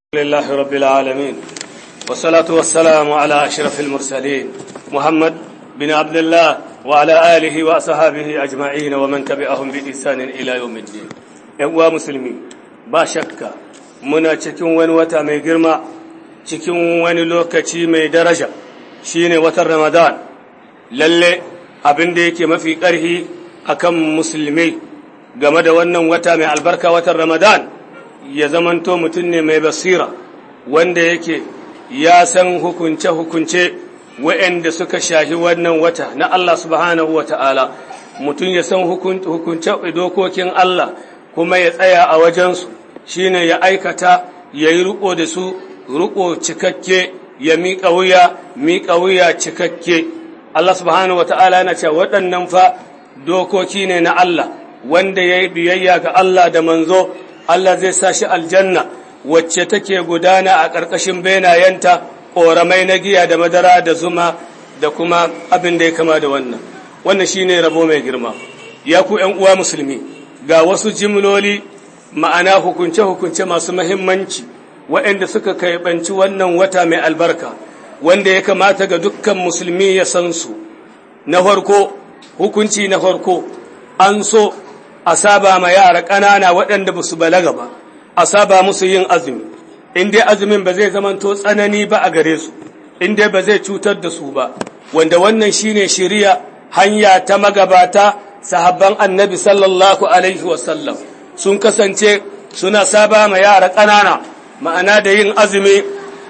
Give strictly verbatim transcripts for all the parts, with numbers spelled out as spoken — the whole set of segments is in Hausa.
لله رب العالمين والصلاة والسلام على أشرف المرسلين محمد بن عبد الله وعلى آله وأصحابه أجمعين ومن تبعهم بإحسان إلى يوم الدين. ‘Yan musulmi ba shakka muna cikin wani wata mai girma, cikin wani lokaci mai daraja shine watan Ramadan. Lalle abin da yake mafi ƙarfi akan musulmi game da wannan wata mai albarka watan Ramadan ya zamanto mutum ne mai basira wanda yake ya san hukunce-hukunce waɗanda suka shahi wannan wata na Allah subhanahu wa ta'ala. Mutum ya san hukunce dokokin Allah kuma ya tsaya a wajensu, shi ne ya aikata ya yi riƙo da su riƙo cikakke, ya miƙa wuya miƙa wuya cikakke. Allah subhanahu wa ta'ala yana cewa waɗannan fa dokoki ne na Allah, wanda ya yi biyayya ga Allah da manzo Allah zai sa shi aljanna wacce take gudana a ƙarƙashin benayenta ƙoramai na giya da madara da zuma da kuma abin da ya kama da wannan. Wannan shi ne rabo mai girma. Ya ku ‘yan uwa musulmi, ga wasu jimloli ma'ana hukunce-hukunce masu mahimmanci waɗanda suka kaiɓanci wannan wata mai albarka, wanda ya kamata ga dukkan musulmi ya san su. Na farko, hukunci na farko, an so a saba ma yara ƙanana waɗanda ba su balaga ba, a saba musu yin azumi, in dai azumin ba zai zamanto tsanani ba a gare su, in dai ba zai cutar da su ba, wanda wannan shine shiriya hanya ta magabata sahabban annabi sallallahu alaihi wasallam sun kasance suna saba ma yara ƙanana ma'ana da yin azumi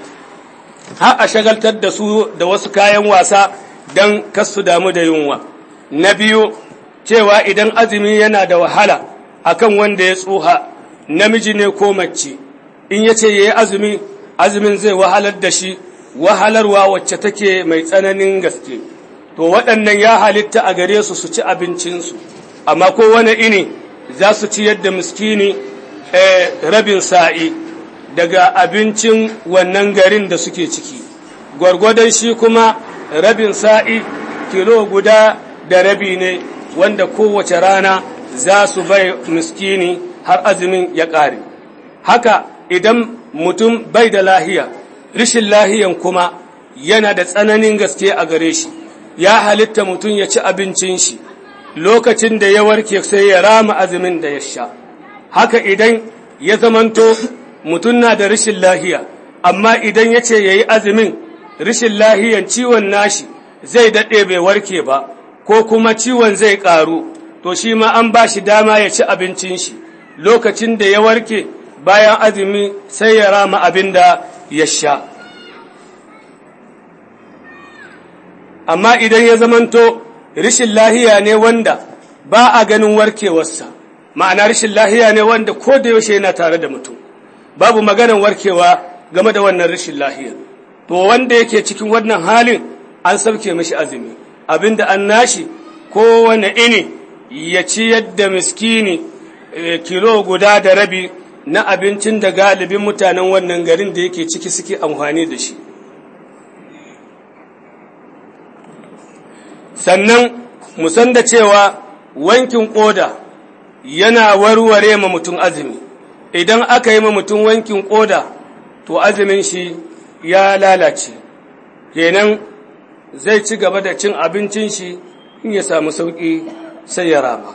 har a shagaltar da su da wasu kayan wasa don kasu damu da yunwa. Na biyu, cewa idan azumi yana da wahala akan wanda ya tsuha, namiji ne ko mace, in yace yayi azumi azumin zai wahalar da shi wahalarwa wacce take mai tsananin gaske, to waɗannan ya halitta a gare su su ci abincinsu, amma kowane ini za su ci yadda miskini eh, rabin sa'i daga abincin wannan garin da suke ciki, gwargwadon shi kuma rabin sa'i kilo guda da rabi ne wanda kowace rana za su bai miskini har azumin ya ƙare. Haka idan mutum bai da lahiya, rishin lahiyan kuma yana da tsananin gaske a gare shi, ya halitta mutum ya ci abincin shi lokacin da ya warke sai ya rama azumin da ya sha. Haka idan ya zamanto mutum na da rishin lahiya, amma idan ya ce ya yi azumin rishin lahiyan ciwon nashi zai daɗe bai warke ba, ko kuma ciwon zai ƙaru, to shi ma an ba shi dama ya ci abincin shi lokacin da ya warke bayan azumi sai ya rama abin da ya sha. Amma idan ya zamanto rishin lahiya ne wanda ba a ganin warkewarsa, ma'ana rishin lahiya ne wanda ko da yaushe yana tare da mutum, babu maganar warkewa game da wannan rishin lahiya, to wanda yake cikin wannan halin an sauke mashi azumi, abinda an nashi kowane ini ya ci yadda miskini kilo guda da rabi na abincin da galibin mutanen wannan garin da yake ciki suke amfani da shi. Sannan musan da cewa wankin koda yana warware ma mutum azumi, idan aka yi ma mutum wankin koda to azumin shi ya lalace, kenan zai ci gaba da cin abincin shi in ya samu sauƙi sai ya rama.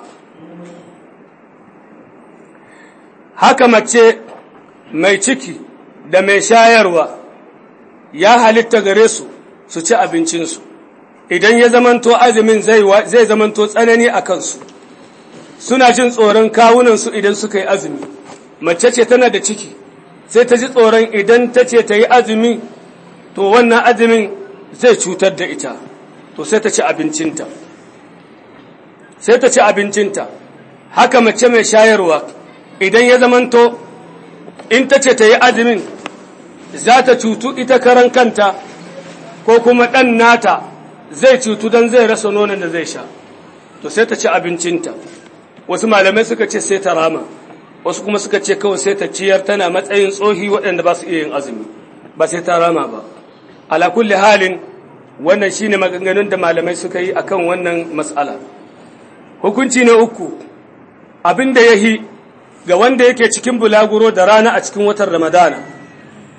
Haka mace mai ciki da mai shayarwa ya halitta gare su su ci abincinsu, idan ya zamanto azumin zai zamanto tsanani a kansu, suna jin tsoron kawunansu idan suka yi azumi. Mace ce tana da ciki sai ta ji tsoron idan ta ce ta yi azumi to wannan azumin zai cutar da ita, to sai ta ci abincinta sai ta ci abincinta haka mace mai shayarwa idan ya zamanto in ta ce ta yi azumin za ta cutu ita karan kanta ko kuma ɗan nata zai cutu don zai rasa nonon da zai sha, to sai ta ci abincinta. Wasu malamai suka ce sai ta rama, wasu kuma suka ce kawai sai ta ciyar, tana matsayin tsohi waɗanda ba su iya yin azumi, ba sai ta rama ba. Ala kulli halin wannan shine maganganun da malamai suka yi akan wannan mas'ala. Hukunci na uku, abin da yahi ga wanda yake cikin bulaguro da rana a cikin watan Ramadana,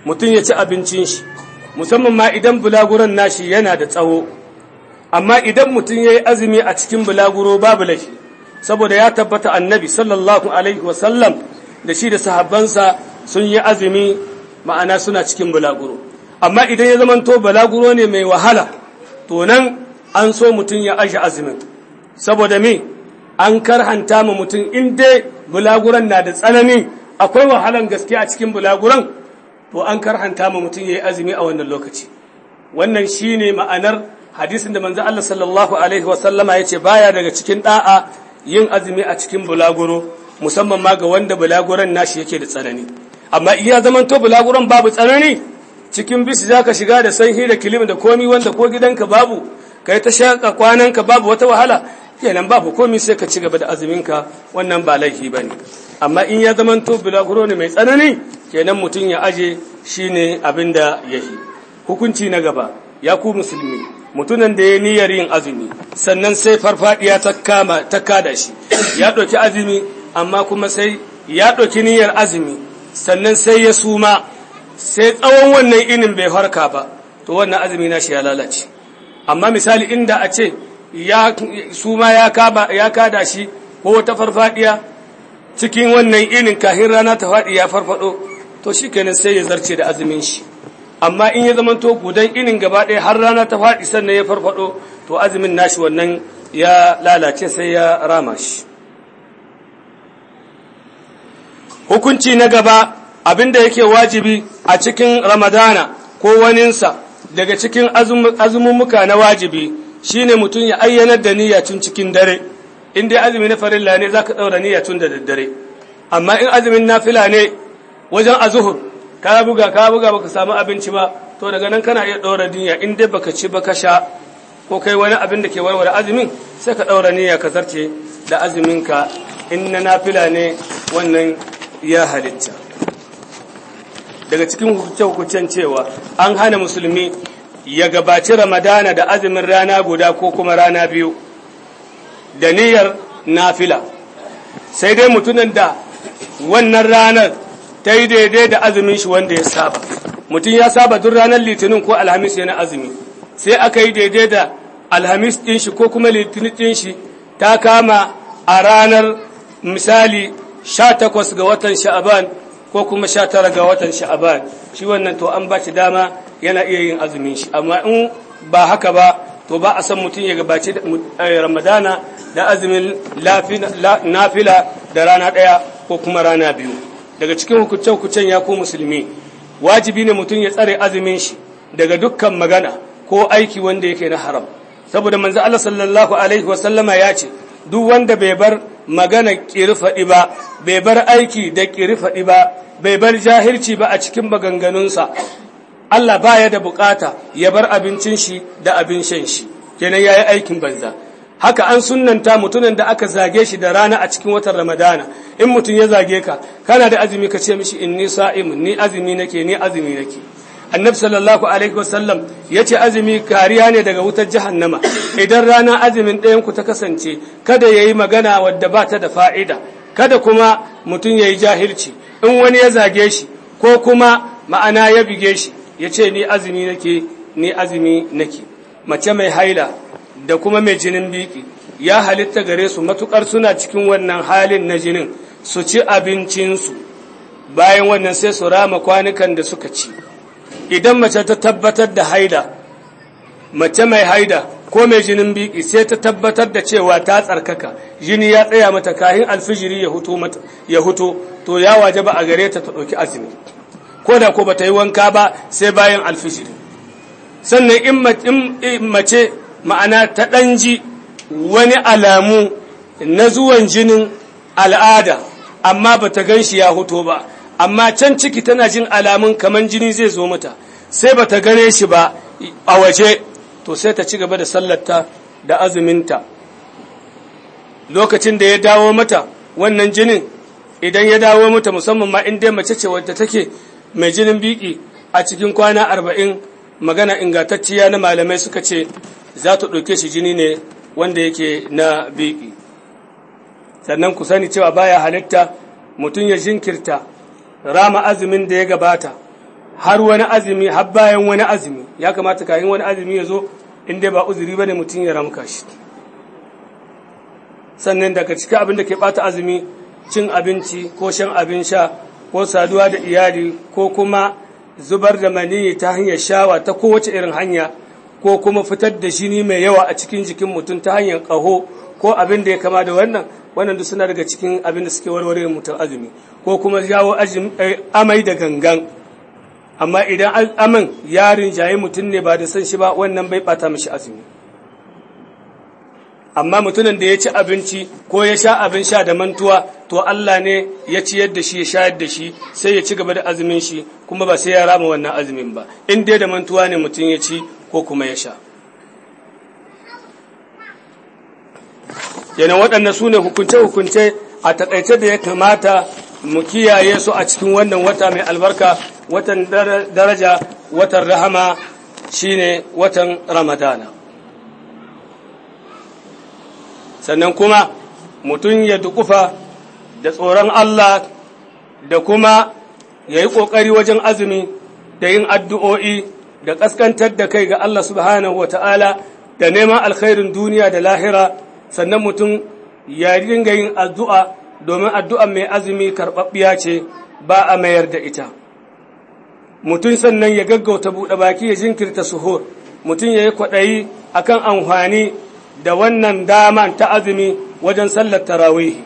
mutum ya ci abincin shi musamman ma idan bulaguron nashi yana da tsawo. Amma idan mutum ya yi azumi a cikin bulaguro babu laifi, saboda ya tabbata annabi sallallahu alaihi wasallam da shi da sahabbansa sun yi azumi, ma'ana suna cikin bulaguro. Amma idan ya zamanto bulaguro ne mai wahala, to nan an so mutum ya aje azumin, saboda me an karhanta ma mutum in dai bulaguron na da tsanani, akwai wahalan gaske a cikin bulaguron, to an karhanta ma mutum ya yi azumi a wannan lokaci. Wannan shine ma'anar hadisin da manzo Allah sallallahu alaihi wasallama yace baya daga cikin da'a yin azumi a cikin bulaguro, musamman ma ga wanda bulaguron nashi yake da tsanani. Amma iya zaman to bulaguron babu tsanani, cikin bisi zaka shiga da sanhi da kilim da komi wanda ko gidanka babu, kai ta shaka kwananka babu wata wahala, kenan babu komi sai ka ci gaba da azuminka, wannan ba laifi bane. Amma in ya zaman to bulaguro ne mai tsanani, kenan mutum ya aje shine abinda yahi. Hukunci na gaba, ya ku musulmi, mutumin da ya niyyar yin azumi sannan sai farfadiya ta kama ta kada shi, ya ɗauki azumi amma kuma sai ya ɗauki niyyar azumi sannan sai ya suma, sai tsawon wannan inin bai harka ba, to wannan azumi na shi ya lalace. Amma misali inda a ce ya suma ya kaba ya kada shi ko wata farfadiya cikin wannan inin kahin rana ta faɗi ya farfado, to shikenan sai ya zarce da azumin shi. Amma in ya zamanto gudan inin gaba ɗaya har rana ta faɗi sannan ya farfado, to azumin nashi wannan ya lalace sai ya rama shi. Hukunci na gaba, abinda yake wajibi a cikin Ramadana ko waninsa daga cikin azumumuka na wajibi shine mutum ya ayyanar da niyya tun cikin dare. In dai azumi na farilla ne zaka daura niyya tun da daddare. Amma in azumin nafila ne wajen azuhur ka buga ka buga baka samu abinci ba, to daga nan kana iya daura niyya. In dai baka ci baka sha ko kai wani abin da ke warware azumin, sai ka daura niyya ka zarce da azuminka. In na nafila ne wannan ya halitta. Daga cikin hukuncen cewa an hana musulmi ya gabaci Ramadana da azumin rana guda ko kuma rana biyu da niyyar nafila, sai dai mutumin da wannan ranar ta yi daidai da azumin shi wanda ya saba. Mutum ya saba duk ranar litinin ko alhamis yana azumi, sai aka yi daidai da alhamis ɗin shi ko kuma litinin ɗin shi ta kama a ranar misali sha takwas ga watan sha'aban ko kuma sha tara ga watan sha'aban, shi wannan to an ba shi dama yana iya yin azumin shi. Amma in ba haka ba, to ba a san mutum ya gabaci Ramadana da azumin nafila da rana ɗaya ko kuma rana biyu. Daga cikin hukuncen ya ku musulmi, wajibi ne mutum ya tsare azumin shi daga dukkan magana ko aiki wanda yake na haram, saboda manzo Allah sallallahu alaihi wasallama ya ce duk wanda bai bar magana kirfaɗi ba, bai bar aiki da kirfaɗi ba, bai bar jahilci ba a cikin maganganunsa, Allah baya da bukata ya bar abincin shi da abin shan shi, kenan yayi aikin banza. Haka an sunnanta mutumin da aka zage shi da rana a cikin watan Ramadana, in mutum ya zage ka kana da azumi ka ce mishi inni sa'im, ni azumi nake ni azumi nake. Annabi sallallahu alaihi wasallam yace azumi kariya ne daga wutar jahannama. Idan rana azumin ɗayan ku ta kasance, kada yayi magana wadda ba ta da fa'ida, kada kuma mutum yayi jahilci. In wani ya zage shi ko kuma ma'ana ya bige shi, yace ni azumi nake ni azumi nake. Mace mai haila da kuma mai jinin biki ya halitta gare su matukar suna cikin wannan halin na jinin su ci abincinsu, bayan wannan sai su rama kwanukan da suka ci. Idan mace ta tabbatar da haida, mace mai haida ko mai jinin biki sai ta tabbatar da cewa ta tsarkaka, jini ya tsaya mata kahin alfijiri ya huto mata ya huto, to ya wajaba a gare ta ta dauki azumi, ko da ko bata yi wanka ba sai bayan alfijiri. Sannan in mace ma'ana ta ɗanji wani alamu na zuwan jinin al'ada amma ba ta gan shi ya hoto ba, amma can ciki tana jin alamun kaman jini zai zo mata, sai ba ta gane shi ba a waje, to sai ta ci gaba da sallarta da azuminta. Lokacin da ya dawo mata wannan jinin, idan ya dawo mata musamman ma in dai mace ce wadda take mai jinin biki, a cikin kwana arba'in magana ingantacciya na malamai suka ce za ta ɗauke shi jini ne wanda yake na biki. Sannan ku sani cewa baya halitta mutum ya jinkirta rama azumin da ya gabata har wani azumi har bayan wani azumi ya kamata kayan wani azumi ya zo in dai ba uzuri bane mutum ya ramka shi. Sannan daga cikin abin da ke bata azumi cin abinci ko shan abin sha ko saduwa da iyali ko kuma zubar da maniyi ta hanyar shawa ta kowace irin hanya ko kuma fitar da jini mai yawa a cikin jikin mutum ta hanyar ƙaho ko abin da ya kama da wannan wannan duk suna daga cikin abin da suke warware mutum azumi ko kuma jawo amai da gangan. Amma idan aman yarin jayi mutum ne ba da san shi ba wannan bai bata mishi azumi. Amma mutumin da ya ci abinci ko ya sha abin sha da mantuwa to Allah ne ya ciyar da shi ya shayar da shi sai ya ci gaba da azumin shi kuma ba sai ya rama wannan azumin ba in dai da mantuwa ne mutum ya ci ko kuma ya sha. Yana waɗannan su ne hukunce-hukunce a taƙaice da ya kamata mu kiyaye su a cikin wannan wata mai albarka, watan daraja, watan rahama shine watan Ramadana. Sannan kuma mutum ya dukufa da tsoron Allah da kuma ya yi ƙoƙari wajen azumi da yin addu'o'i da ƙaskantar da kai ga Allah subhanahu wa ta'ala da neman alkhairin duniya da lahira. Sannan mutum ya dinga yin addu'a domin addu'an mai azumi karɓaɓɓiya ce ba a mayar da ita. Mutum sannan ya gaggauta buɗe baki ya jinkirta suhur, mutum ya yi kwaɗayi a kan amfani da wannan dama ta azumi wajen sallar tarawih.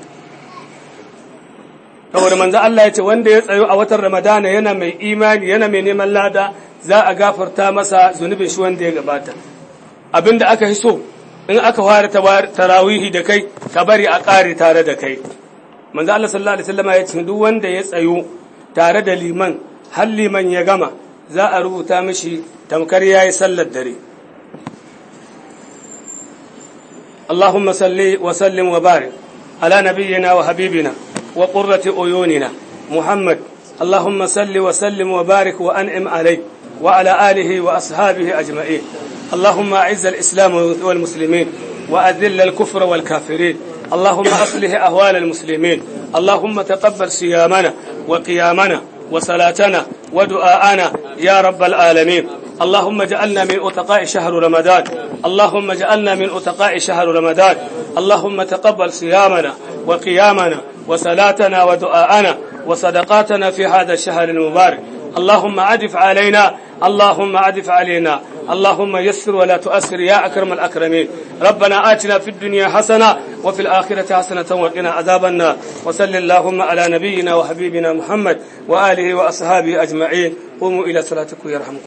Saboda manzo Allah ya ce wanda ya tsayo a watan Ramadana yana mai imani yana mai neman lada za a gafarta masa zunubin shi wanda ya gabata. Abinda aka yi so in aka fara tarawihi da kai ka bari a ƙare tare da kai. Manzo Allah sallallahu alaihi wasallam ya ce duk wanda ya tsayo tare da liman har liman ya gama za a rubuta mishi tamkar yayi sallar dare. Allahumma salli wa sallim wa barik ala nabiyyina wa habibina wa qurrati uyunina Muhammad. Allahumma salli wa sallim wa barik wa an'im alayhi wa ala alihi wa ashabihi ajma'in. اللهم أعز الإسلام والمسلمين وأذل الكفر والكافرين. اللهم أصلح أهوال المسلمين. اللهم تقبل صيامنا وقيامنا وصلاتنا ودعاءنا يا رب العالمين. اللهم اجعلنا من أتقاء شهر رمضان. اللهم اجعلنا من أتقاء شهر رمضان. اللهم تقبل صيامنا وقيامنا وصلاتنا ودعاءنا وصدقاتنا في هذا الشهر المبارك. اللهم عدف علينا اللهم عدف علينا اللهم يسر ولا تؤسر يا أكرم الأكرمين. ربنا آتنا في الدنيا حسنة وفي الآخرة حسنة وقنا عذاب النار. وصل اللهم على نبينا وحبيبنا محمد وآله وأصحابه أجمعين. قوموا إلى صلاتكم يرحمكم.